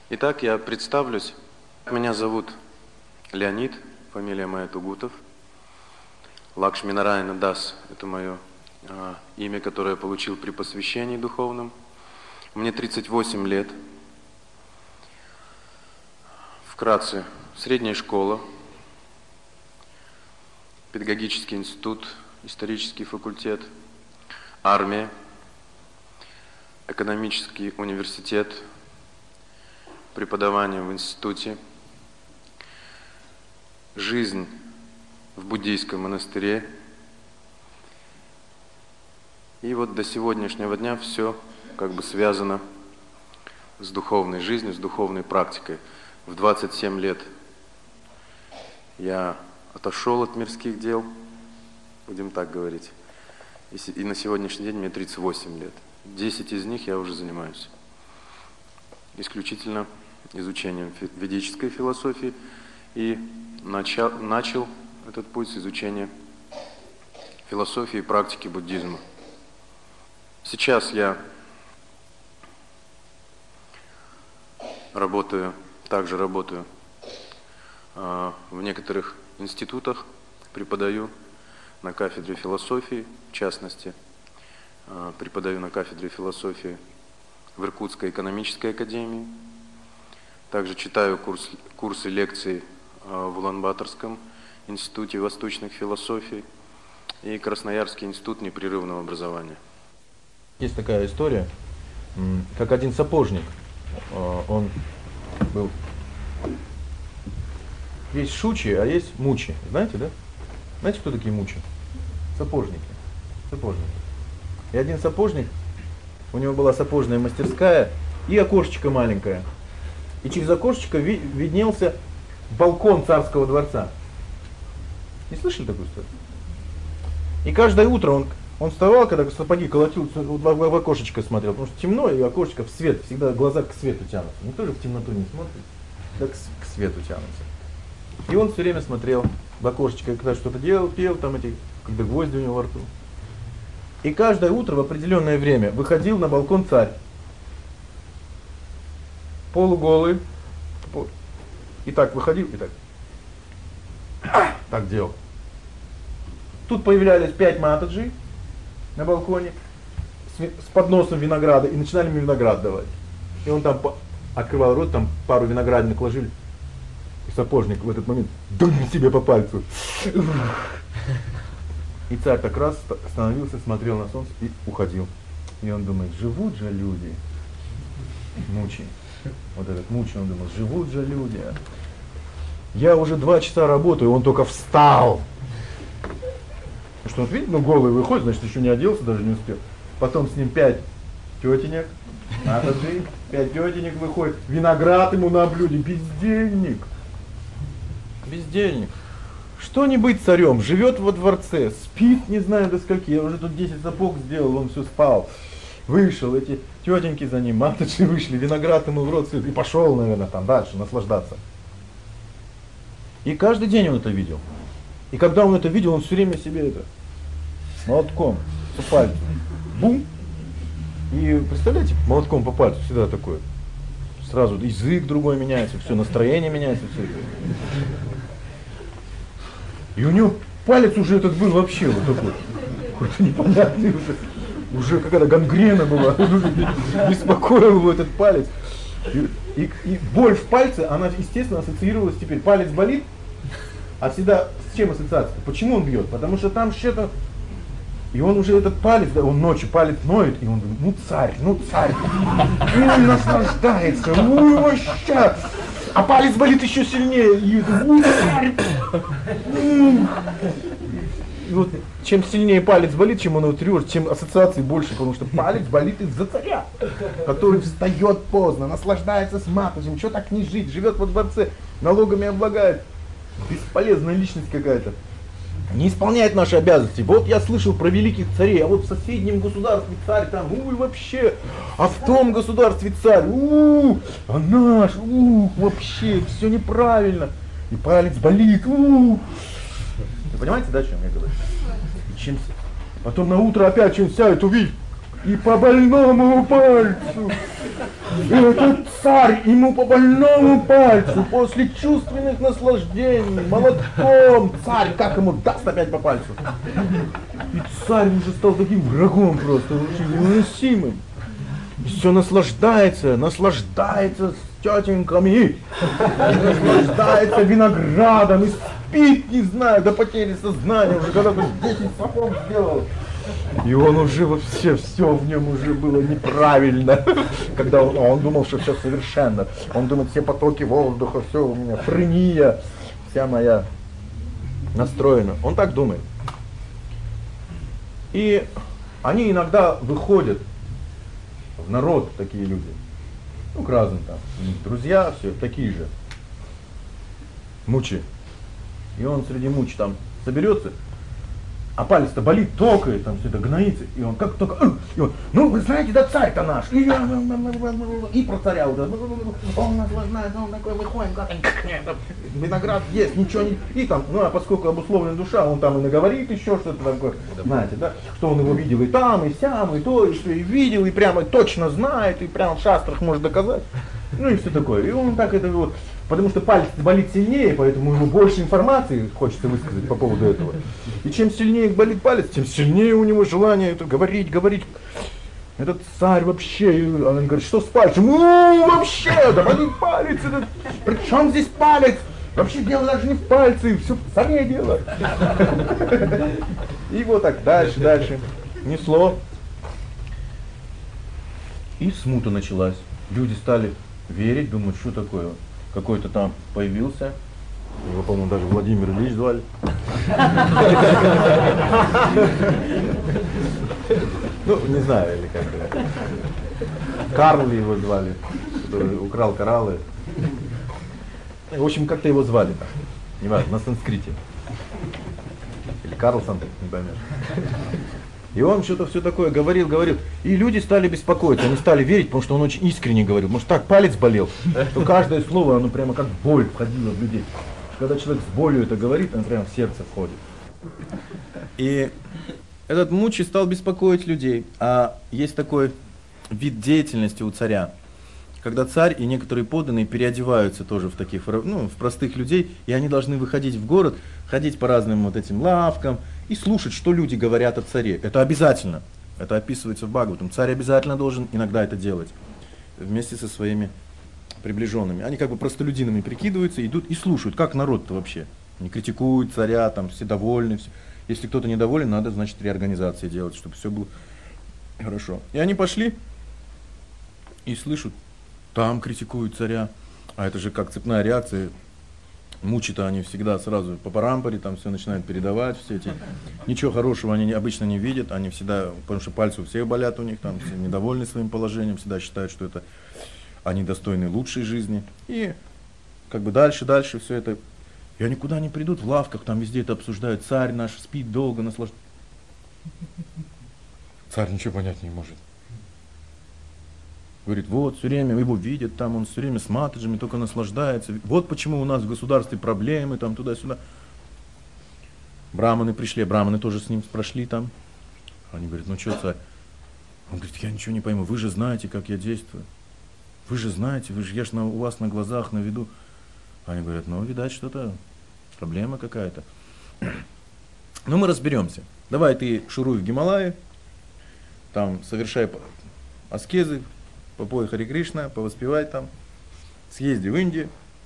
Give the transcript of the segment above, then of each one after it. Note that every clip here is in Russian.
Итак, я представлюсь. Меня зовут Леонид, фамилия моя Тугутов. Лакшминарайана Дас – это мое имя, которое я получил при посвящении духовном. Мне 38 лет. Вкратце, средняя школа, педагогический институт, исторический факультет, армия, экономический университет, преподавание в институте, жизнь в буддийском монастыре. И вот до сегодняшнего дня все как бы связано с духовной жизнью, с духовной практикой. В 27 лет я отошел от мирских дел, будем так говорить. И на сегодняшний день мне 38 лет. 10 из них я уже занимаюсь исключительно изучением ведической философии и начал этот путь с изучения философии и практики буддизма. Сейчас я также работаю в некоторых институтах, преподаю на кафедре философии, в частности, преподаю на кафедре философии в Иркутской экономической академии. Также читаю курсы лекций в Улан-Баторском институте восточных философий и Красноярский институт непрерывного образования. Есть такая история, как один сапожник, он был, есть шучи, а есть мучи, знаете, да? Знаете, кто такие мучи? Сапожники. И один сапожник, у него была сапожная мастерская и окошечко маленькое. И через окошечко виднелся балкон царского дворца. Не слышали такую историю? И каждое утро он вставал, когда сапоги колотил, в окошечко смотрел, потому что темно, и окошечко в свет, всегда глаза к свету тянутся. Никто же в темноту не смотрит, так к свету тянутся. И он все время смотрел в окошечко, когда что-то делал, пел, там когда гвозди у него во рту. И каждое утро в определенное время выходил на балкон царь. Полуголый. И так выходил, и так делал. Тут появлялись 5 матаджи на балконе с подносом винограда и начинали ему виноград давать. И он там открывал рот, там пару виноградинок ложили. И сапожник в этот момент дунул себе по пальцу. И царь так раз становился, смотрел на солнце и уходил. И он думает, живут же люди. Мучи. Вот этот мучи, он думал, живут же люди. Я уже 2 часа работаю, он только встал. Потому что он, видите, голый выходит, значит, еще не оделся, даже не успел. Потом с ним 5 тетенек, 5 тетенек выходит, виноград ему на блюде, бездельник. Что не быть царем, живет во дворце, спит, не знаю до скольки, я уже тут 10 сапог сделал, он все спал. Вышел, эти тетеньки за ним, маточки вышли, виноград ему в рот сыт, и пошел, наверное, там дальше наслаждаться. И каждый день он это видел. И когда он это видел, он все время себе молотком по пальцу. Бум! И представляете, молотком по пальцу всегда такое. Сразу язык другой меняется, все, настроение меняется, все это. И у него палец уже этот был вообще вот такой. Какой-то непонятный уже какая-то гангрена была. Беспокоил его этот палец. И боль в пальце, она, естественно, ассоциировалась теперь. Палец болит, а всегда с чем ассоциация? Почему он бьет? Потому что там что-то... И он уже этот палец, да, он ночью палец ноет, и он говорит, ну царь. И он наслаждается, вообще. А палец болит еще сильнее. И царь. И вот чем сильнее палец болит, чем он его тревожит, чем ассоциаций больше, потому что палец болит из-за царя, который встает поздно, наслаждается с матушем, что так не жить, живет во дворце, налогами облагает. Бесполезная личность какая-то. Не исполняет наши обязанности. Вот я слышал про великих царей, а вот в соседнем государстве царь там, вообще, а в том государстве царь, а наш, вообще, все неправильно. И палец болит, Вы понимаете, да, о чем я говорю? Потом на утро опять что-нибудь сядет, увидит, и по больному пальцу. Этот царь ему по больному пальцу, после чувственных наслаждений, молотком, царь как ему даст опять по пальцу. И царь уже стал таким врагом просто, очень невыносимым. И все наслаждается с тетеньками, наслаждается виноградом и спит, не знаю, до потери сознания, уже когда ты 10 сапог сделал. И он уже вообще, все в нем уже было неправильно. Когда он думал, что все совершенно. Он думает, все потоки воздуха, все у меня, френия, вся моя настроена. Он так думает. И они иногда выходят в народ, такие люди. Ну, к разным там. У них друзья, все такие же. Мучи. И он среди мучи там соберется. А палец-то болит, токает, там все это гноится, и он как только, и он, ну вы знаете, да царь-то наш, и про царя вот, он нас знает, он такой, выходим, как виноград есть, ничего не, и там, ну а поскольку обусловлена душа, он там и наговорит еще что-то такое, знаете, да, что он его видел и там, и сям, и то, и что, и видел, и прямо точно знает, и прямо в шастрах может доказать, ну и все такое, и он так это вот. Потому что палец болит сильнее, поэтому ему больше информации хочется высказать по поводу этого. И чем сильнее болит палец, тем сильнее у него желание это говорить. Этот царь вообще, он говорит, что с пальцем? Вообще, да болит палец, этот, при чем здесь палец? Вообще дело даже не в пальце, все в царе дело. И вот так дальше, несло. И смута началась. Люди стали верить, думать, что такое. Какой-то там появился, его, по-моему, даже Владимир Ильич звали. Ну, не знаю, или как-то. Карл его звали, который украл кораллы. В общем, как-то его звали там, не важно, на санскрите. Или Карлсон, не поймешь. И он что-то все такое говорил. И люди стали беспокоиться, они стали верить, потому что он очень искренне говорил. Может, так палец болел, то каждое слово, оно прямо как боль входило в людей. Когда человек с болью это говорит, он прямо в сердце входит. И этот мучи стал беспокоить людей. А есть такой вид деятельности у царя, когда царь и некоторые подданные переодеваются тоже в таких, ну, в простых людей, и они должны выходить в город, ходить по разным вот этим лавкам, и слушать, что люди говорят о царе. Это обязательно. Это описывается в Бхагаватам. Царь обязательно должен иногда это делать. Вместе со своими приближенными. Они как бы простолюдинами прикидываются, идут и слушают, как народ-то вообще. Не критикуют царя, там все довольны. Все. Если кто-то недоволен, надо, значит, реорганизации делать, чтобы все было хорошо. И они пошли и слышат, там критикуют царя. А это же как цепная реакция. Мучи-то они всегда сразу по парампоре, там все начинают передавать, все эти. Ничего хорошего они обычно не видят, они всегда, потому что пальцы у всех болят у них, там все недовольны своим положением, всегда считают, что это они достойны лучшей жизни. И как бы дальше все это. И они куда не придут, в лавках, там везде это обсуждают, царь наш спит долго, наслаждается. Царь ничего понять не может. Говорит, вот, все время его видят, там он все время с матаджами только наслаждается. Вот почему у нас в государстве проблемы, там туда-сюда. Браманы пришли, браманы тоже с ним прошли там. Они говорят, ну что, царь? Он говорит, я ничего не пойму, вы же знаете, как я действую. Вы же знаете, я же у вас на глазах, на виду. Они говорят, ну, видать, что-то, проблема какая-то. Ну, мы разберемся. Давай ты шуруй в Гималаи, там совершай аскезы, попой Харе Кришна, повоспевай там, съезди в Индию.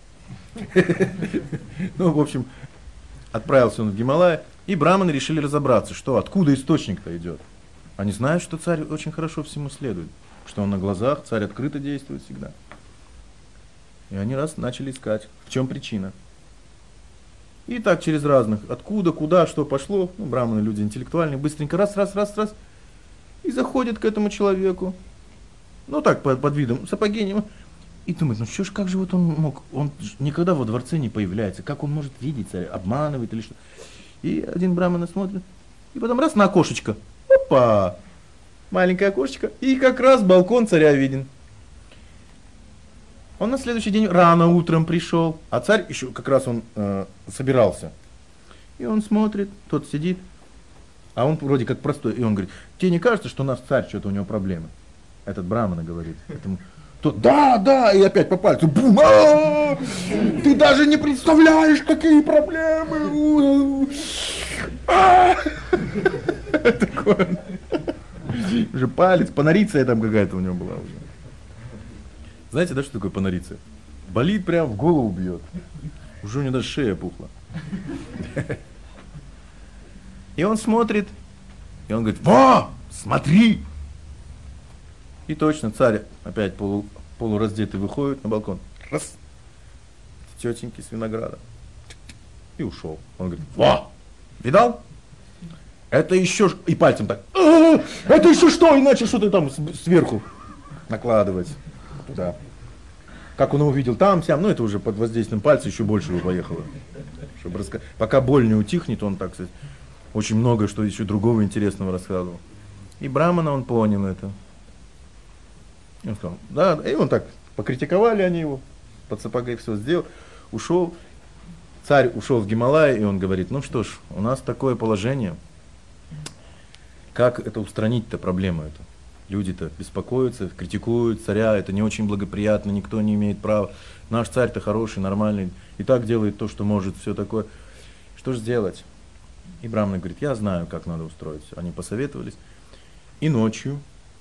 Ну, в общем, отправился он в Гималаи, и браманы решили разобраться, что, откуда источник-то идет. Они знают, что царь очень хорошо всему следует, что он на глазах, царь открыто действует всегда. И они начали искать, в чем причина. И так через разных, откуда, куда, что пошло, ну, браманы люди интеллектуальные, быстренько раз, и заходят к этому человеку. Ну так, под видом сапоги. И думает, ну что ж, как же вот он мог, он никогда во дворце не появляется, как он может видеть царя, обманывает или что. И один браман смотрит, и потом раз на окошечко, опа, маленькое окошечко, и как раз балкон царя виден. Он на следующий день рано утром пришел, а царь еще как раз он собирался. И он смотрит, тот сидит, А он вроде как простой. И он говорит, тебе не кажется, что у нас царь, что-то у него проблемы? Этот Брамана говорит. Этому, тот, да, и опять по пальцу. Бум! Ты даже не представляешь, какие проблемы. Такой. Уже палец, панориция там какая-то у него была уже. Знаете, да, что такое панориция? Болит прям, в голову бьет. Уже у него даже шея пухла. И он смотрит, и он говорит, во, смотри! И точно царь опять полураздетый выходит на балкон. Раз. Тетеньки с винограда. И ушел. Он говорит, во, видал? Это еще... И пальцем так. Это еще что? Иначе что-то там сверху накладывать. Туда. Как он увидел там, сям. Ну, это уже под воздействием пальца еще больше его поехало. Чтобы пока боль не утихнет, он, так сказать, очень много что еще другого интересного рассказывал. И Брамана он понял это. И он сказал, да, и он так, покритиковали они его, под сапогой все сделал, ушел. Царь ушел в Гималай, и он говорит, ну что ж, у нас такое положение, как это устранить-то проблему эту? Люди-то беспокоятся, критикуют царя, это не очень благоприятно, никто не имеет права. Наш царь-то хороший, нормальный, и так делает то, что может, все такое. Что же сделать? И Брамана говорит, я знаю, как надо устроить. Они посоветовались. И ночью,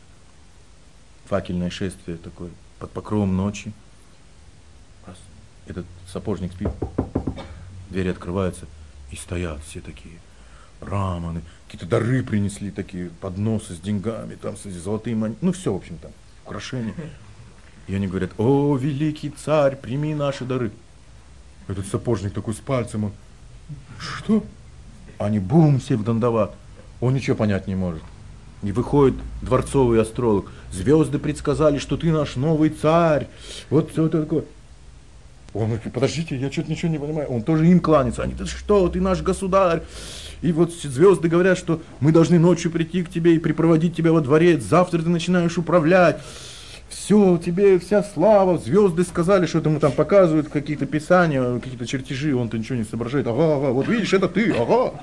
факельное шествие такое, под покровом ночи, раз, этот сапожник спит, двери открываются, и стоят все такие браманы, какие-то дары принесли такие, подносы с деньгами, там с золотыми монетами, ну все, в общем, там, украшения. И они говорят, о, великий царь, прими наши дары. Этот сапожник такой с пальцем, он, что? Они бум, все в дандават. Он ничего понять не может. И выходит дворцовый астролог. Звезды предсказали, что ты наш новый царь. Вот все это такое. Он говорит, подождите, я что-то ничего не понимаю. Он тоже им кланяется. Они, да что, ты наш государь. И вот звезды говорят, что мы должны ночью прийти к тебе и припроводить тебя во дворец. Завтра ты начинаешь управлять. Все, тебе вся слава. Звезды сказали, что ему там показывают какие-то писания, какие-то чертежи. Он-то ничего не соображает. Ага, вот видишь, это ты, ага.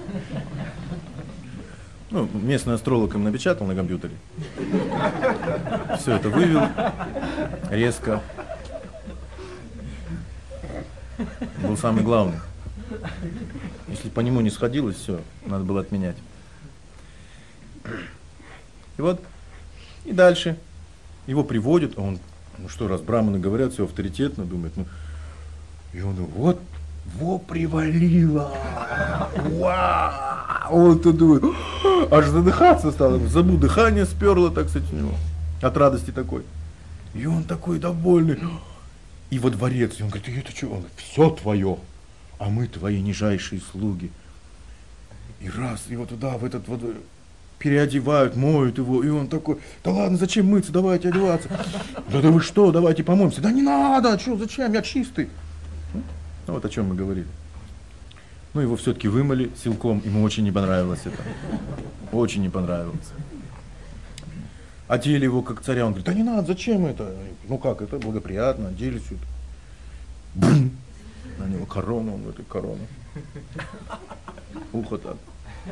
Ну, местный астролог им напечатал на компьютере. Все это вывел резко. Был самый главный. Если по нему не сходилось, все, надо было отменять. И вот, и дальше его приводят, а он, ну что, раз браманы говорят, все авторитетно, думает, ну, и он думает, вот привалило, вау, он-то думает, аж задыхаться стало, забыл, дыхание сперло, так сказать, у него, от радости такой. И он такой довольный. И во дворец, и он говорит, это что? Он говорит, все твое, а мы твои нижайшие слуги. И раз, его туда, в этот вот, переодевают, моют его, и он такой, да ладно, зачем мыться, давайте одеваться. Да вы что, давайте помоемся. Да не надо, что, зачем, я чистый. Ну вот о чем мы говорили. Ну его все-таки вымыли силком, ему очень не понравилось это. Очень не понравилось. Одели его как царя, он говорит, да не надо, зачем это? Ну как, это благоприятно, одели сюда. Бум! На него корону, он в этой короне. Ухо так.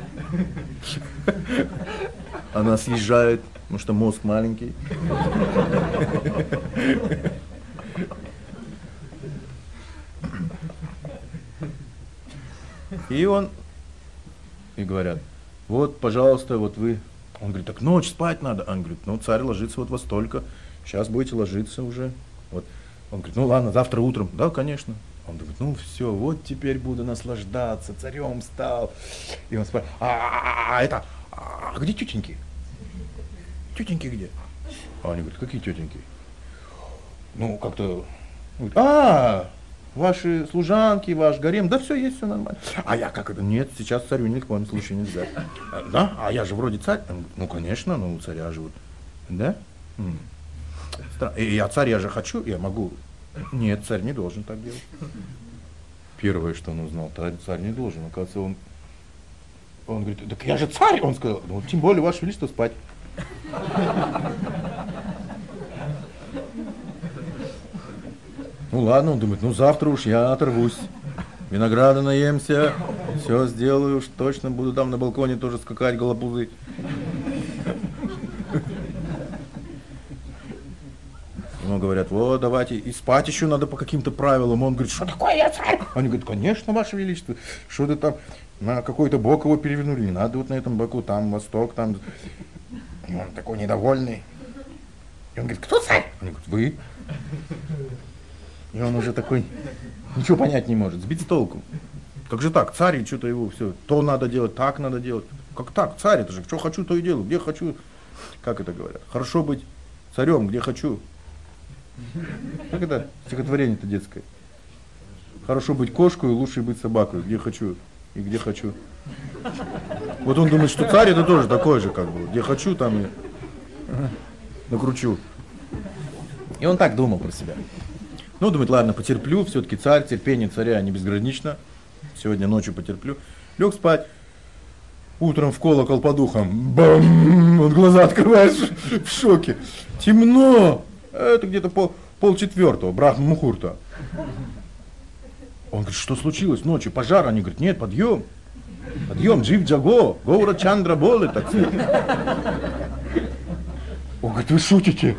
Она съезжает, потому что мозг маленький. И он, и говорят, вот, пожалуйста, вот вы. Он говорит, так ночь спать надо. Он говорит, ну царь ложится вот во столько, сейчас будете ложиться уже. Вот. Он говорит, ну ладно, завтра утром. Да, конечно. Он думает, ну все, вот теперь буду наслаждаться, царем стал. И он спрашивает, а где тетеньки? Тетеньки где? А они говорят, какие тетеньки? Ну, как-то, ваши служанки, ваш гарем, да все есть, все нормально. А я как это? Нет, сейчас царю ни в коем случае нельзя. Да? А я же вроде царь. Ну, конечно, ну, царя живут. Да? И я царь, я же хочу, я могу. Нет, царь не должен так делать. Первое, что он узнал, царь не должен. Оказывается, он говорит, так я же царь. Он сказал, ну, тем более, ваше величество, спать. Ну ладно, он думает, ну завтра уж я оторвусь, винограда наемся, Все сделаю, уж точно буду там на балконе тоже скакать, голопузы. Ему говорят, вот, давайте, и спать еще надо по каким-то правилам. Он говорит, что такое я царь? Они говорят, конечно, ваше величество, что ты там на какой-то бок его перевернули, не надо вот на этом боку, там восток, там. И он такой недовольный. И он говорит, кто царь? Они говорят, вы. И он уже такой, ничего понять не может, сбить с толку. Как же так, царь, и что-то его все, то надо делать, так надо делать. Как так, царь, это же, что хочу, то и делаю, где хочу. Как это говорят? Хорошо быть царем, где хочу. Как это стихотворение-то детское? Хорошо быть кошкой, лучше быть собакой, где хочу и где хочу. Вот он думает, что царь это тоже такой же, как бы, где хочу, там и накручу. И он так думал про себя. Ну, думает, ладно, потерплю, все-таки царь, терпение царя не безгранично. Сегодня ночью потерплю. Лег спать. Утром в колокол по духам. Бам! Вот глаза открываешь в шоке. Темно. Это где-то полчетвертого, Брахма-мухурта. Он говорит, что случилось ночью? Пожар? Они говорят, нет, подъем. Подъем, джив джаго, Гоура Чандра Болы, так сказать. Он говорит, вы шутите?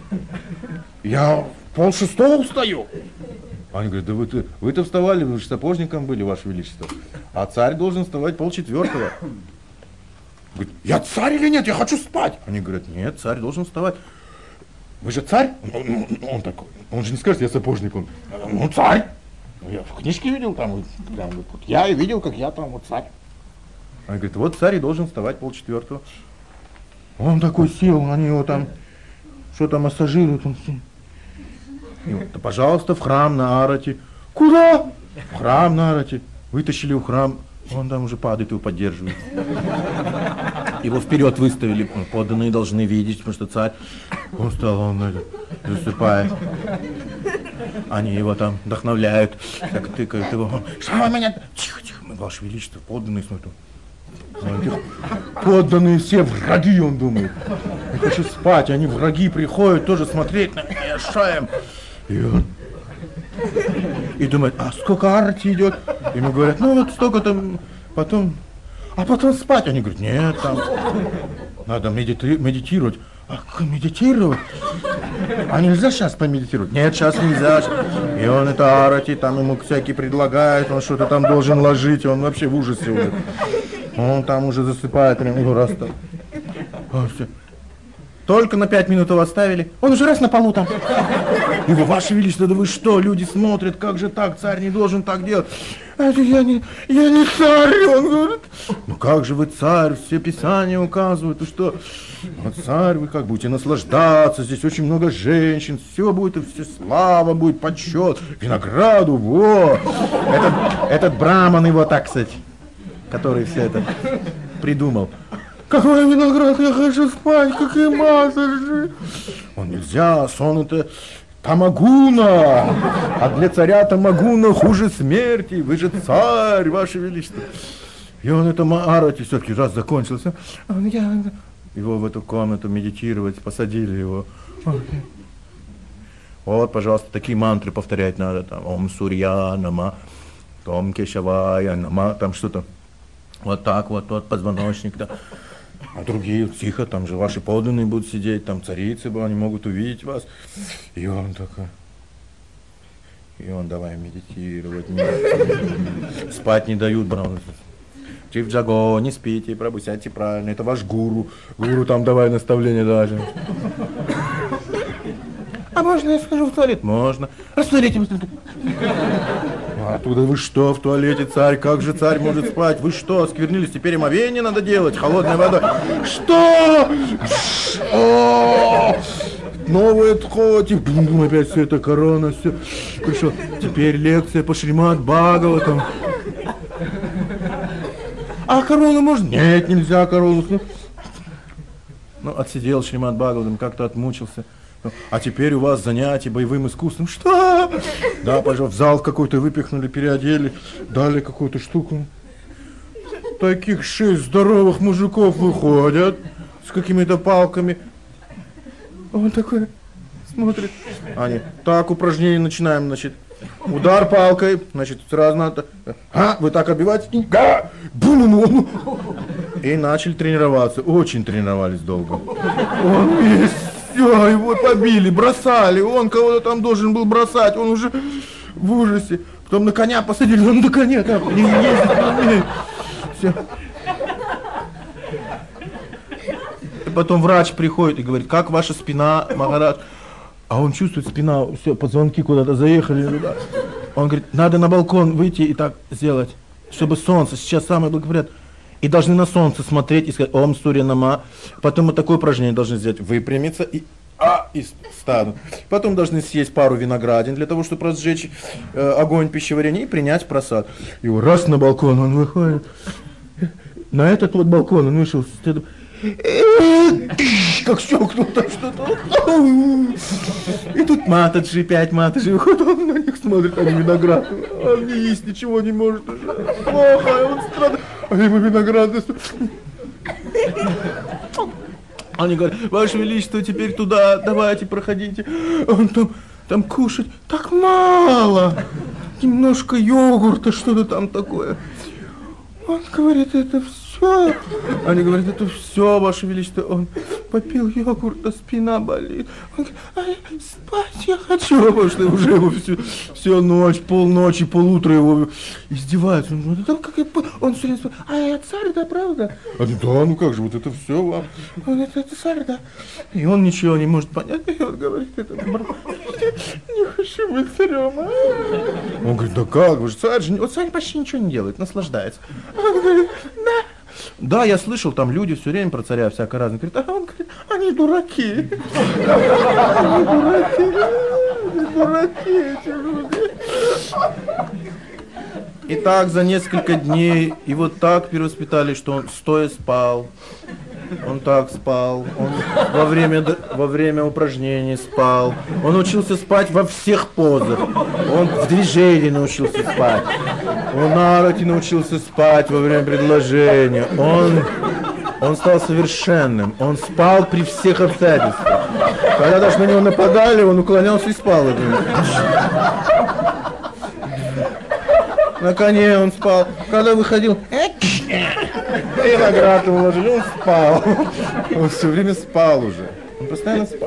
Я 5:30 устаю. Они говорят, да вы-то вставали, вы же сапожником были, ваше величество. А царь должен вставать 3:30. Говорит, я царь или нет? Я хочу спать. Они говорят, нет, царь должен вставать. Вы же царь? Он такой, он же не скажет, я сапожник. Он, ну, царь. Я в книжке видел, там, я и видел, как я там, вот царь. Они говорят, вот царь и должен вставать 3:30. Он такой сел, они его там, что-то массажируют. Он сел. И вот, да, пожалуйста, в храм на Арати. Куда? В храм на Арати. Вытащили в храм, он там уже падает, его поддерживает. Его вперед выставили, подданные должны видеть, потому что царь, он встал, он засыпает. Они его там вдохновляют, так тыкают его. Что вы меня? Тихо, тихо, ваше величество, подданные смотрят. Подданные все враги, он думает. Я хочу спать, они враги приходят тоже смотреть на меня, шаем. И думает, а сколько арти идет? Ему говорят, ну вот столько-то, потом спать. Они говорят, нет, там надо медитировать. А как медитировать? А нельзя сейчас помедитировать? Нет, сейчас нельзя. И он это арати, там ему всякие предлагают, он что-то там должен ложить, он вообще в ужасе уже. Он там уже засыпает, его раз там. Только на 5 минут его оставили, он уже раз на полу там. Его, ваше величество, да вы что, люди смотрят, как же так, царь не должен так делать. Это я не царь, он говорит. Ну как же вы царь, все писания указывают, и что? Вот царь, вы как будете наслаждаться, здесь очень много женщин, все будет, все слава будет, почет, винограду, во. Этот браман его, так сказать, который все это придумал. Какой виноград, я хочу спать, какие массажи. Он нельзя, сон это тамагуна, а для царя тамагуна хуже смерти, вы же царь, ваше величество. И он это Маарати все-таки раз закончился. Его в эту комнату медитировать, посадили его. Вот, пожалуйста, такие мантры повторять надо, там, Ом Сурья Нама, Том Кешавая Нама, там что-то. Вот так вот, позвоночник, да. А другие, тихо, там же ваши подданные будут сидеть, там царицы, они могут увидеть вас. И он такой, давай медитировать, спать не дают, браун. Чиф Джаго, не спите, сядьте правильно, это ваш гуру. Гуру там давай наставление даже. А можно я схожу в туалет? Можно. Рассмотрите. Оттуда вы что в туалете, царь? Как же царь может спать? Вы что, осквернились? Теперь омовение надо делать, холодной водой. Что? Новое тхоти. Опять все это корона, все. Пришел. Теперь лекция по Шримад Бхагаватам. А корону можно? Нет, нельзя корону. Ну, отсидел Шримад Бхагаватам, как-то отмучился. А теперь у вас занятия боевым искусством. Что? Да, пожалуйста, в зал какой-то выпихнули, переодели, дали какую-то штуку. Таких 6 здоровых мужиков выходят с какими-то палками. Он такой смотрит. Они, так, упражнение начинаем, значит. Удар палкой, значит, сразу надо, вы так отбиваете, бум, и начали тренироваться, очень тренировались долго. Он все, его побили, бросали, он кого-то там должен был бросать, он уже в ужасе. Потом на коня посадили, он на коне так не ездит, не умеет. Все. И потом врач приходит и говорит, как ваша спина, Махарадж? А он чувствует, спина, все, позвонки куда-то заехали туда. Он говорит, надо на балкон выйти и так сделать, чтобы солнце, сейчас самое благоприятное. И должны на солнце смотреть и сказать, Ом Сурья Нама. Потом вот такое упражнение должны сделать, выпрямиться и встанут. Потом должны съесть пару виноградин для того, чтобы разжечь огонь пищеварения и принять просад. И вот раз на балкон он выходит. На этот вот балкон он вышел. Как щелкнул-то что-то. И тут Матаджи, 5 Матаджи выходит, он на них смотрит, они виноград. Он не есть, ничего не может уже. Плохо, он страдает. А ему виноград. Они говорят, Ваше Величество, теперь туда, давайте, проходите. Он там кушать так мало. Немножко йогурта, что-то там такое. Он говорит, это все. Они говорят, это все, Ваше Величество. Он попил йогурта, спина болит. Он говорит, спать я хочу. Потому что уже его всю ночь, полночи, полутра его издеваются. Он все время спрашивает, а я царь, да, правда? Они, да, ну как же, вот это все вам. Он говорит, это царь, да. И он ничего не может понять. И он говорит, это не хочу быть царем. Он говорит, да как, вы же царь же. Вот царь почти ничего не делает, наслаждается. Он говорит, да. Да, я слышал, там люди все время про царя всяко разные. Говорит, а он говорит, они дураки. Они дураки эти люди. И так за несколько дней его так перевоспитали, что он стоя спал. Он так спал, он во время упражнений спал, он учился спать во всех позах, он в движении научился спать, он на руки научился спать во время предложения, он стал совершенным, он спал при всех обстоятельствах. Когда даже на него нападали, он уклонялся и спал. На коне он спал, когда выходил, виноград ему ложили, он спал. Он все время спал уже. Он постоянно спал.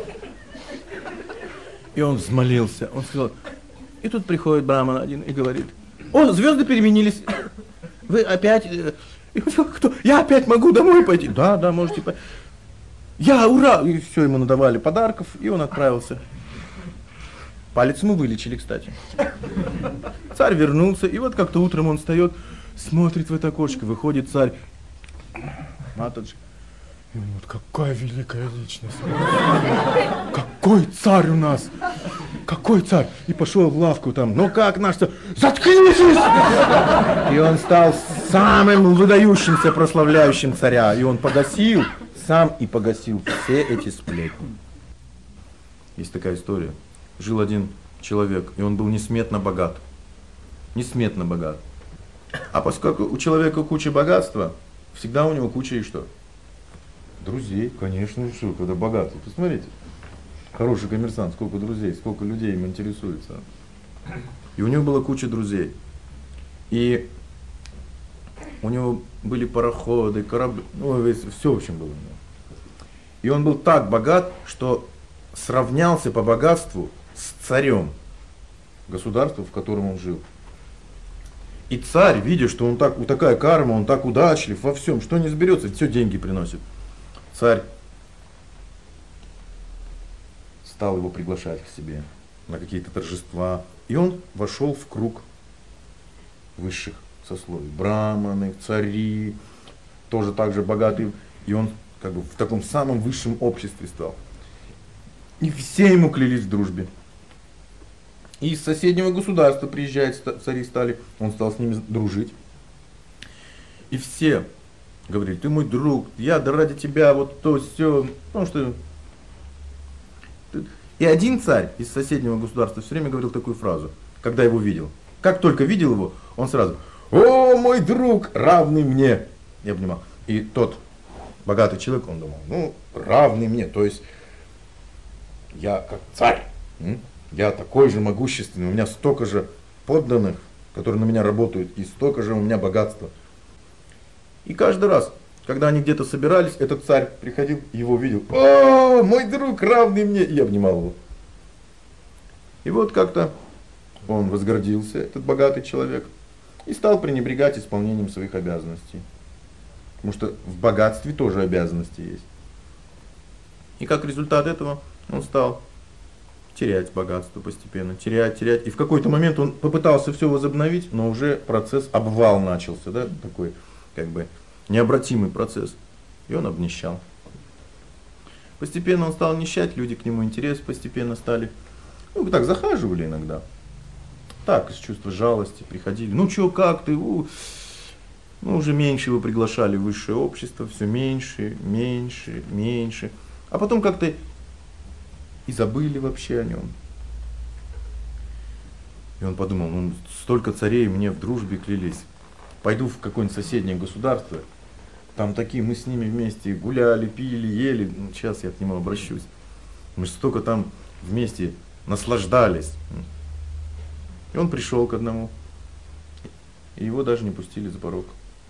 И он взмолился. Он сказал, и тут приходит Браман один и говорит, о, звезды переменились. Вы опять... И он сказал, кто? Я опять могу домой пойти. Да, можете пойти. Я, ура! И все, ему надавали подарков, и он отправился. Палец ему вылечили, кстати. Царь вернулся, и вот как-то утром он встает, смотрит в это окошко, выходит царь. Матаджи. И он вот, какая великая личность. Какой царь у нас. Какой царь. И пошел в лавку там. Ну как наш царь? Заткнитесь! И он стал самым выдающимся, прославляющим царя. И он погасил, сам и погасил все эти сплетни. Есть такая история. Жил один человек, и он был несметно богат. Несметно богат. А поскольку у человека куча богатства, всегда у него куча и что? Друзей, конечно, что, когда богатый. Посмотрите, хороший коммерсант, сколько друзей, сколько людей им интересуется. И у него была куча друзей. И у него были пароходы, корабли, ну, все, в общем, было у него. И он был так богат, что сравнялся по богатству с царем государства, в котором он жил. И царь, видя, что он так, такая карма, он так удачлив во всем, что не сберется, все деньги приносит. Царь стал его приглашать к себе на какие-то торжества. И он вошел в круг высших сословий. Браманы, цари, тоже так же богатые. И он как бы в таком самом высшем обществе стал. И все ему клялись в дружбе. И из соседнего государства приезжают цари стали, он стал с ними дружить. И все говорили, ты мой друг, я ради тебя вот то все. Потому что... И один царь из соседнего государства все время говорил такую фразу, когда его видел. Как только видел его, он сразу, о, мой друг, равный мне. Я понимал. И тот богатый человек, он думал, ну, равный мне, то есть я как царь. Я такой же могущественный, у меня столько же подданных, которые на меня работают, и столько же у меня богатства. И каждый раз, когда они где-то собирались, этот царь приходил, его видел. О, мой друг, равный мне, и обнимал его. И вот как-то он возгордился, этот богатый человек, и стал пренебрегать исполнением своих обязанностей. Потому что в богатстве тоже обязанности есть. И как результат этого он стал терять богатство постепенно, терять. И в какой-то момент он попытался все возобновить, но уже процесс, обвал начался, да, такой как бы необратимый процесс. И он обнищал. Постепенно он стал нищать, люди к нему интерес постепенно стали. Ну, так захаживали иногда. Так, из чувства жалости приходили. Ну, чё, как ты? Ну, уже меньше его приглашали в высшее общество, все меньше. А потом как-то и забыли вообще о нем. И он подумал, ну, столько царей мне в дружбе клялись. Пойду в какое-нибудь соседнее государство. Там такие, мы с ними вместе гуляли, пили, ели. Ну, сейчас я к нему обращусь. Мы столько там вместе наслаждались. И он пришел к одному. И его даже не пустили за порог.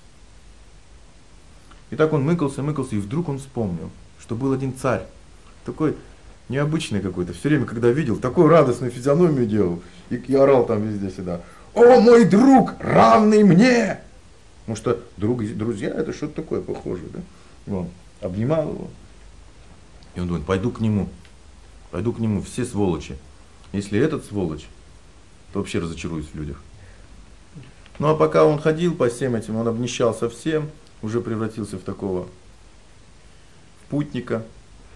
И так он мыкался, и вдруг он вспомнил, что был один царь. Такой необычный какой-то. Все время, когда видел, такую радостную физиономию делал. И орал там везде всегда. О, мой друг, равный мне! Потому что друзья, это что-то такое похожее, да? И он обнимал его. И он думает, пойду к нему, все сволочи. Если этот сволочь, то вообще разочаруюсь в людях. Ну а пока он ходил по всем этим, он обнищал совсем, уже превратился в такого путника,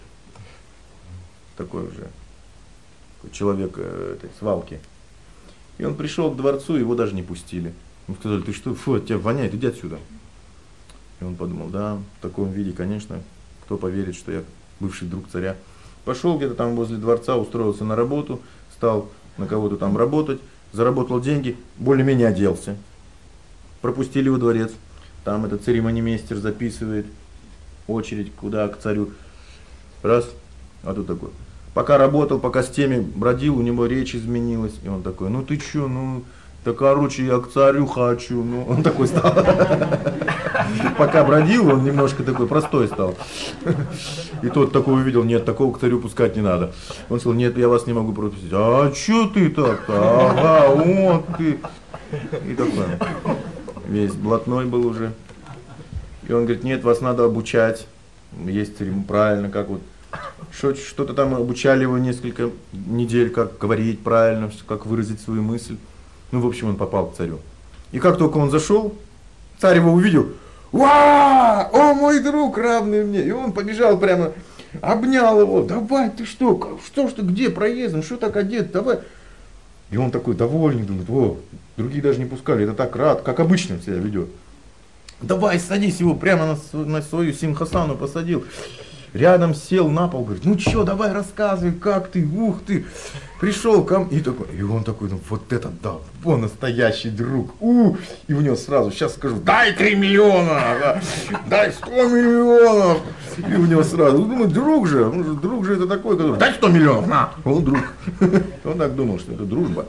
такой уже человек этой свалки. И он пришел к дворцу, его даже не пустили. Ему сказали, ты что, фу, от тебя воняет, иди отсюда. И он подумал, да, в таком виде, конечно, кто поверит, что я бывший друг царя. Пошел где-то там возле дворца, устроился на работу, стал на кого-то там работать, заработал деньги, более-менее оделся. Пропустили во дворец, там этот церемонимейстер записывает очередь, куда к царю. Раз, а тут такой. Пока работал, пока с теми бродил, у него речь изменилась. И он такой, ну ты чё, ну, да короче, я к царю хочу. Ну, он такой стал. Пока бродил, он немножко такой простой стал. И тот такой увидел, нет, такого к царю пускать не надо. Он сказал, нет, я вас не могу пропустить. А чё ты так-то? Ага, вот ты. И такой. Весь блатной был уже. И он говорит, нет, вас надо обучать. Есть правильно, как вот. Что-то там обучали его несколько недель, как говорить правильно, как выразить свою мысль. Ну, в общем, он попал к царю. И как только он зашел, царь его увидел. Ва! О, мой друг, равный мне! И он побежал прямо, обнял его. Давай, ты что ж ты, где проездом, что так одет, давай. И он такой довольный, думает, о, другие даже не пускали, это так рад, как обычно себя ведет. Давай, садись, его прямо на свою симхасану посадил. Рядом сел на пол, говорит, ну что, давай рассказывай, как ты, ух ты, пришел ко мне. И он такой, ну вот это да, он настоящий друг. И у него сразу, сейчас скажу, дай 3 миллиона, да, дай 100 миллионов. И у него сразу, думаю, друг же это такой, который, дай 100 миллионов, на, он друг. Он так думал, что это дружба.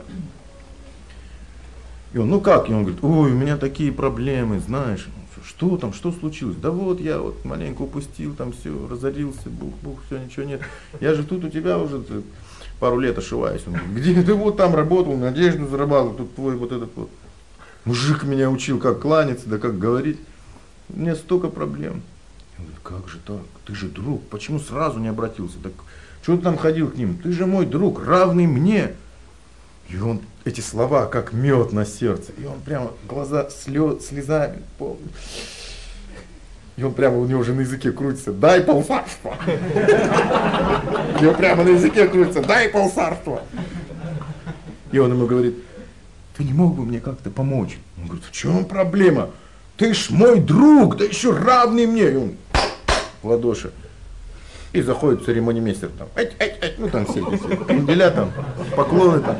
И он, ну как? И он говорит, ой, у меня такие проблемы, знаешь. Что там, что случилось? Да вот я вот маленько упустил, там все, разорился, бух-бух, все, ничего нет. Я же тут у тебя уже пару лет ошиваюсь. Он говорит, где ты вот там работал, надежду зарабатывал, тут твой вот этот вот мужик меня учил, как кланяться, да как говорить. У меня столько проблем. Он говорит, как же так? Ты же друг, почему сразу не обратился? Так что ты там ходил к ним? Ты же мой друг, равный мне. И он, эти слова, как мед на сердце. И он прямо, глаза слезами полны. И он прямо, у него уже на языке крутится, дай полцарства. У него прямо на языке крутится, дай полцарства. И он ему говорит, ты не мог бы мне как-то помочь? Он говорит, в чем проблема? Ты ж мой друг, да еще равный мне. И он в ладоши. И заходит церемонимейстер там, ну там все эти кренделя там, поклоны там.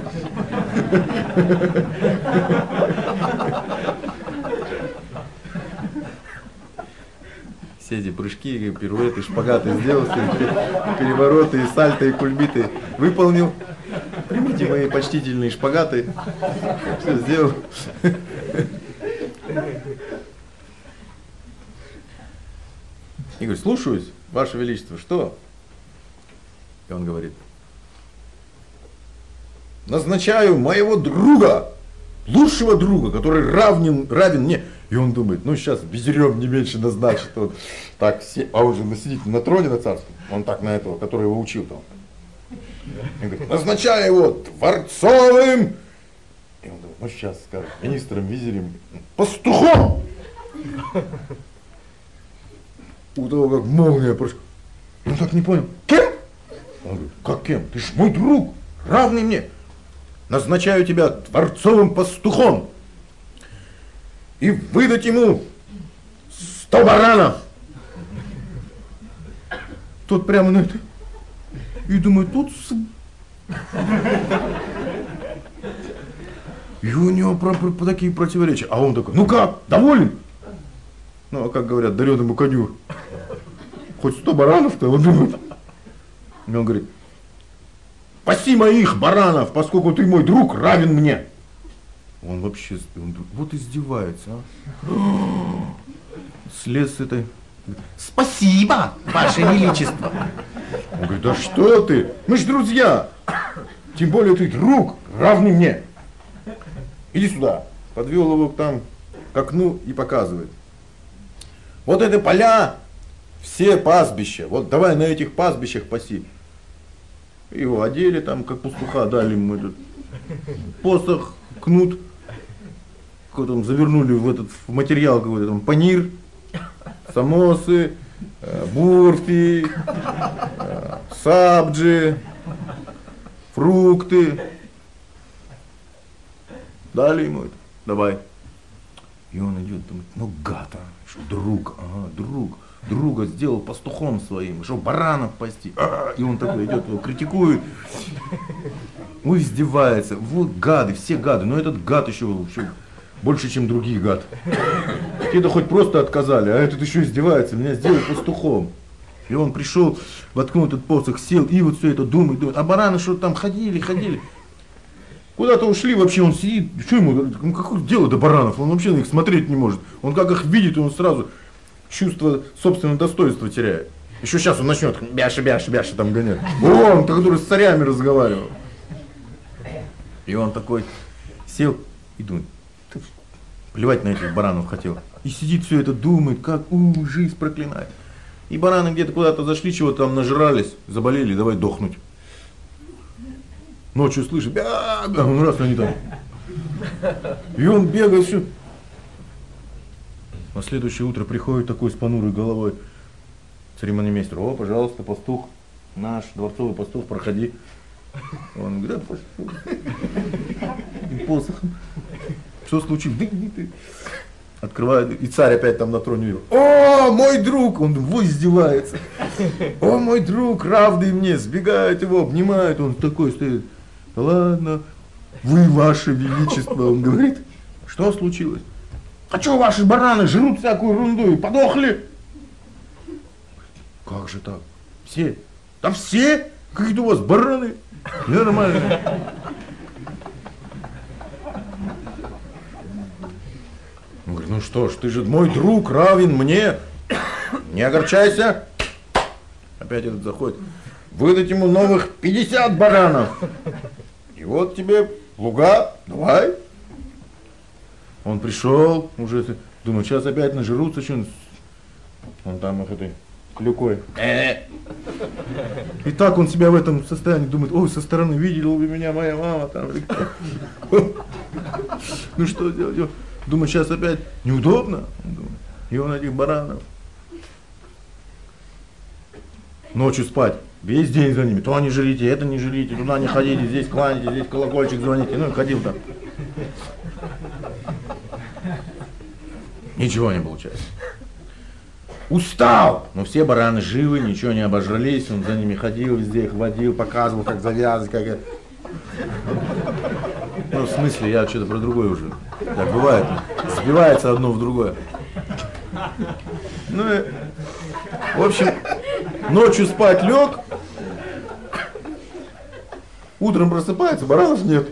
Все эти прыжки, пируэты, шпагаты сделал, перевороты, и сальто, и кульбиты выполнил. Примите Примите мои почтительные шпагаты. Все сделал. И говорит, слушаюсь, Ваше Величество, что? И он говорит, назначаю моего друга, лучшего друга, который равен мне. И он думает, ну сейчас Безерем не меньше назначит. Вот, так, а он же сидит на троне на царском. Он так на этого, который его учил там. И говорит, назначаю его дворцовым. И он думает, ну сейчас скажет, министром, визирем, пастухом. У того как молния прошла. Он так не понял, кем? Он говорит, как кем? Ты ж мой друг, равный мне. Назначаю тебя дворцовым пастухом. И выдать ему 100 баранов. Тот прямо на это. И думает, тут... И у него такие противоречия. А он такой, ну как, доволен? Ну, а как говорят, дареному коню. Хоть 100 баранов-то, он думает. И он говорит, паси моих баранов, поскольку ты мой друг, равен мне. Он вообще, вот издевается, а. Слез с этой. Спасибо, Ваше Величество. Он говорит, да что ты, мы ж друзья. Тем более ты друг, равный мне. Иди сюда. Подвел его там к окну и показывает. Вот это поля, все пастбища. Вот давай на этих пастбищах паси. Его одели там, как пастуха, дали ему этот посох, кнут. Там завернули в материал какой-то там панир, самосы, бурфи, сабджи, фрукты. Дали ему это. Давай. И он идет, думает, ну гад, что друг, друга сделал пастухом своим, что баранов пасти. И он такой идет, его критикует. Ну, издевается. Вот гады, все гады. Но этот гад еще больше, чем другие гад. Те-то хоть просто отказали, а этот еще издевается, меня сделал пастухом. И он пришел, воткнул этот посох, сел, и вот все это думает. А бараны что-то там ходили. Куда-то ушли, вообще он сидит. Что ему, ну какое дело до баранов? Он вообще на них смотреть не может. Он как их видит, он сразу чувство собственного достоинства теряет. Еще сейчас он начнет бяша там гонять. Он, который с царями разговаривал. И он такой сел и думает, плевать на этих баранов хотел. И сидит все это, думает, как жизнь проклинает. И бараны где-то куда-то зашли, чего-то там нажрались, заболели, давай дохнуть. Ночью слышит, он раз они там. И он бегает все. На следующее утро приходит такой с понурой головой церемонимейстер. О, пожалуйста, пастух, наш дворцовый пастух, проходи. Он говорит, да, пастух. И посохом. Что случилось? Ты. Открывает, и царь опять там на троне. О, мой друг! Он издевается. О, мой друг, равный мне, сбегает его, обнимает. Он такой стоит. Да ладно, вы, Ваше Величество, он говорит. Что случилось? А что ваши бараны жрут всякую ерунду и подохли? Как же так? Все? Да все? Какие-то у вас бараны? Нормально. Он говорит, ну что ж, ты же мой друг, равен мне. Не огорчайся. Опять этот заходит. Выдать ему новых 50 баранов. И вот тебе луга, давай. Он пришел, уже думаю, сейчас опять нажрутся, что он там их этой клюкой. И так он себя в этом состоянии думает, ой, со стороны видела бы меня моя мама там. Ну что делать? Думаю, сейчас опять неудобно. И он этих баранов. Ночью спать. Весь день за ними. То не жрите, это не жрите, туда не ходите, здесь кланяйте, здесь колокольчик звоните. Ну и ходил там. Ничего не получается. Устал! Но все бараны живы, ничего не обожрались. Он за ними ходил, везде их водил, показывал, как завязывать, как... Ну, в смысле, я что-то про другое уже. Так бывает. Сбивается одно в другое. Ну и... В общем, ночью спать лег. Утром просыпается, баранов нет.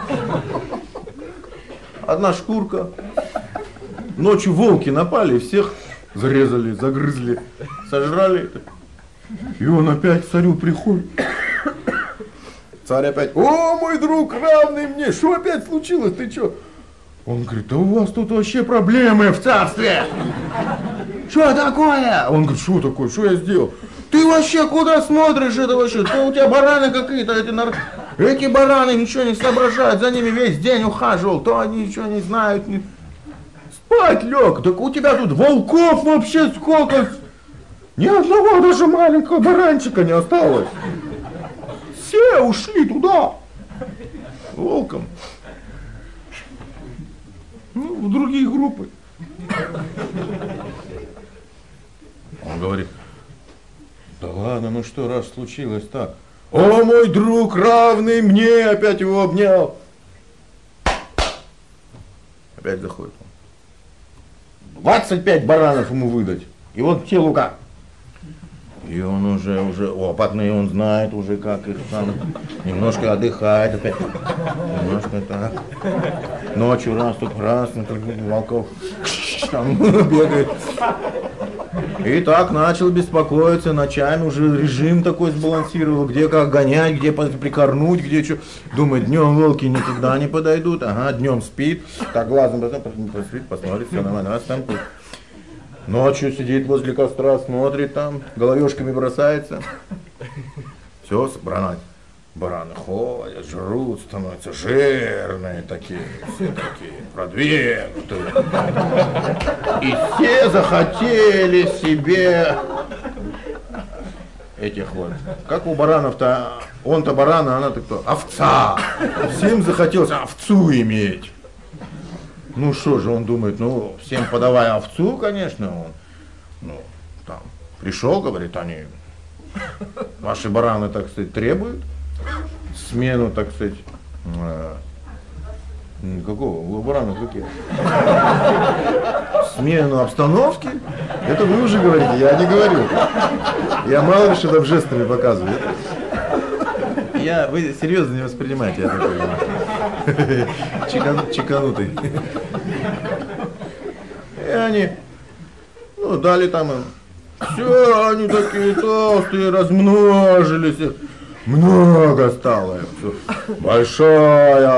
Одна шкурка. Ночью волки напали, всех зарезали, загрызли, сожрали. И он опять к царю приходит. Царь опять: о, мой друг, равный мне, что опять случилось, ты что? Он говорит: да у вас тут вообще проблемы в царстве. Что такое? Он говорит: что такое, что я сделал? Ты вообще куда смотришь, это вообще? То у тебя бараны какие-то, эти бараны ничего не соображают, за ними весь день ухаживал, то они ничего не знают. Спать лег, так у тебя тут волков вообще сколько? Ни одного даже маленького баранчика не осталось. Все ушли туда, волком. Ну, в другие группы. Он говорит: да ладно, ну что, раз случилось так. О, мой друг, равный мне, опять его обнял. Опять заходит он. 25 баранов ему выдать. И вот те лука. И он уже опытный, он знает уже, как их там, немножко отдыхает опять. Немножко так. Ночью раз, волков там бегает. И так начал беспокоиться, ночами уже режим такой сбалансировал, где как гонять, где прикорнуть, где что. Думает, днем волки никогда не подойдут, ага, днем спит, так глазом просвит, посмотрит, все нормально, раз там тут. Ночью сидит возле костра, смотрит там, головешками бросается. Все, бараны ходят, жрут, становятся жирные такие, все такие продвинутые. И все захотели себе этих вот. Как у баранов-то, он-то баран, а она-то кто? Овца. Всем захотелось овцу иметь. Ну что же, он думает, ну, всем подавая овцу, конечно, он, ну, там, пришел, говорит, они, ваши бараны, так сказать, требуют смену, так сказать, какого, бараны какие? Смену обстановки, это вы уже говорите, я не говорю, я мало ли что там жестами показываю. Вы серьезно не воспринимаете, я такой чеканутый. И они, ну, дали там им. Все, они такие толстые, размножились. Много стало их. Большая,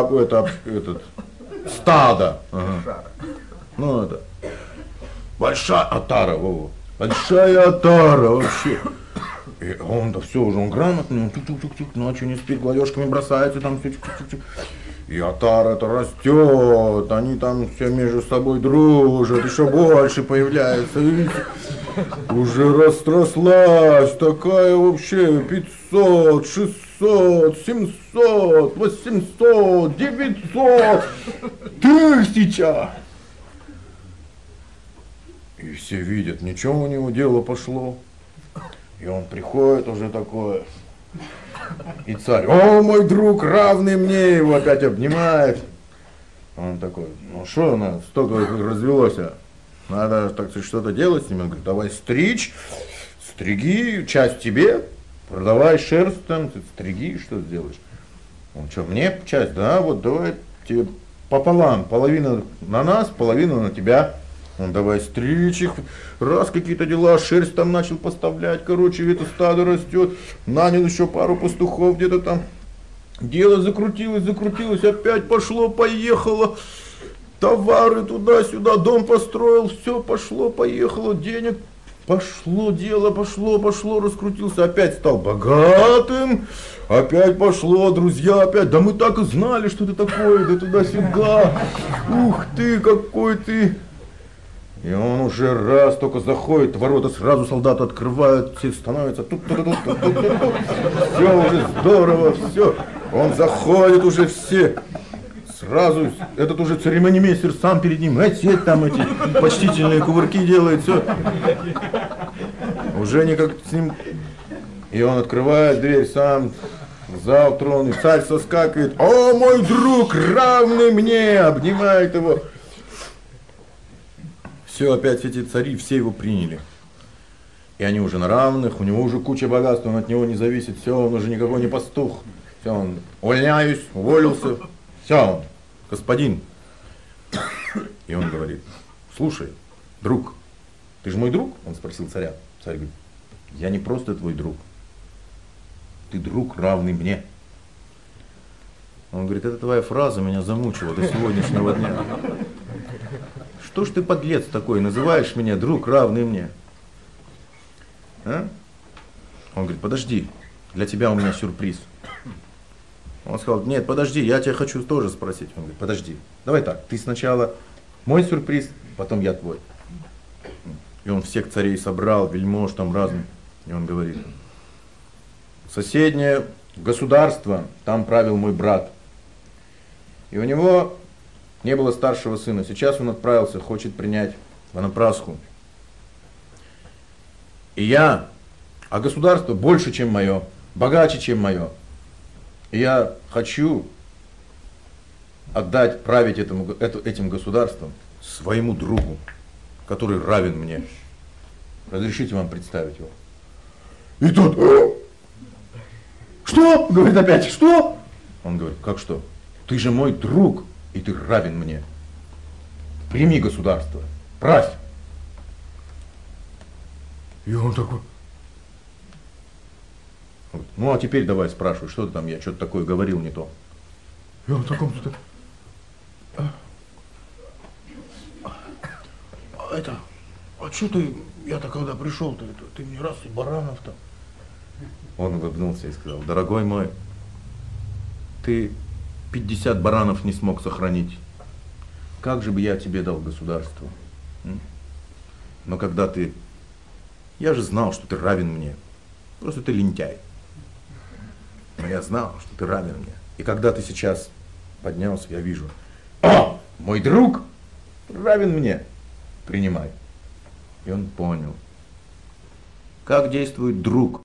стадо. Ага. Ну, это. Большая отара, Вова. Большая отара вообще. И он-то все уже, он грамотный, он тук-тук-тук-тук, ночью не спит, головешками бросается, там все чук-чук-чук. И отара-то растет, они там все между собой дружат, еще больше появляется. И уже растрослась такая вообще 500, 600, 700, 800, 900, 1000. И все видят, ничего у него дело пошло. И он приходит уже такой, и царь: о, мой друг, равный мне, его опять обнимает. Он такой: ну что у нас, столько их развелось, надо, так сказать, что-то делать с ними. Он говорит: давай стричь, стриги, часть тебе, продавай шерсть там, стриги, что сделаешь? Он: что, мне часть? Да, вот давай тебе пополам, половина на нас, половина на тебя. Он: давай стричь их, раз какие-то дела, шерсть там начал поставлять, короче, это стадо растет, нанял еще пару пастухов где-то там, дело закрутилось, опять пошло-поехало, товары туда-сюда, дом построил, все пошло-поехало, денег, пошло дело, пошло, раскрутился, опять стал богатым, опять пошло, друзья опять, да мы так и знали, что ты такой, да туда-сюда, ух ты, какой ты. И он уже раз только заходит, ворота сразу солдаты открывают, все становятся, все уже здорово, все. Он заходит уже все, сразу этот уже церемонимейстер сам перед ним, эти там эти почтительные кувырки делает, все. Уже никак с ним. И он открывает дверь сам, зал трон, и царь соскакивает: о, мой друг, равный мне, обнимает его. Все, опять эти цари, все его приняли. И они уже на равных, у него уже куча богатств, он от него не зависит, все, он уже никакой не пастух. Все, он, увольняюсь, уволился. Все, он, господин. И он говорит, слушай, друг, ты же мой друг? Он спросил царя. Царь говорит, я не просто твой друг. Ты друг, равный мне. Он говорит, эта твоя фраза меня замучила до сегодняшнего дня. Что ж ты, подлец такой, называешь меня друг, равный мне? А? Он говорит, подожди, для тебя у меня сюрприз. Он сказал, нет, подожди, я тебя хочу тоже спросить. Он говорит, подожди, давай так, ты сначала мой сюрприз, потом я твой. И он всех царей собрал, вельмож там разных. И он говорит, соседнее государство, там правил мой брат. И у него не было старшего сына. Сейчас он отправился, хочет принять Ванапрасху. И я, а государство больше, чем мое, богаче, чем мое. И я хочу отдать править этим государством своему другу, который равен мне. Разрешите вам представить его. И тут, что? Говорит опять, что? Он говорит, как что? Ты же мой друг, и ты равен мне. Прими государство, правь. И он такой, ну а теперь давай спрашивай, что ты там, я что-то такое говорил не то. И он в таком состоянии. А что ты, я-то когда пришел-то, ты мне раз и баранов-то. Он улыбнулся и сказал, дорогой мой, ты 50 баранов не смог сохранить. Как же бы я тебе дал государство? Но когда ты, я же знал, что ты равен мне. Просто ты лентяй. Но я знал, что ты равен мне. И когда ты сейчас поднялся, я вижу, мой друг равен мне. Принимай. И он понял, как действует друг.